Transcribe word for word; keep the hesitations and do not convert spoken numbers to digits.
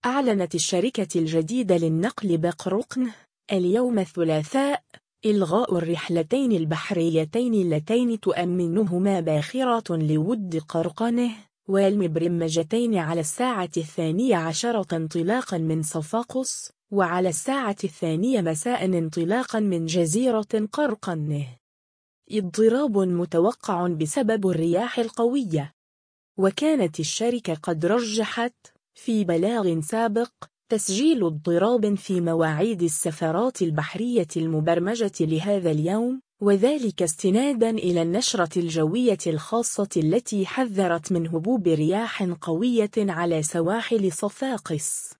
أعلنت الشركة الجديدة للنقل بقرقن اليوم الثلاثاء إلغاء الرحلتين البحريتين اللتين تؤمنهما باخرة لود قرقنه والمبرمجتين على الساعة الثانية عشرة انطلاقا من صفاقس، وعلى الساعة الثانية مساء انطلاقا من جزيرة قرقنه. اضطراب متوقع بسبب الرياح القوية. وكانت الشركة قد رجحت في بلاغ سابق تسجيل اضطراب في مواعيد السفرات البحرية المبرمجة لهذا اليوم، وذلك استنادا إلى النشرة الجوية الخاصة التي حذرت من هبوب رياح قوية على سواحل صفاقس.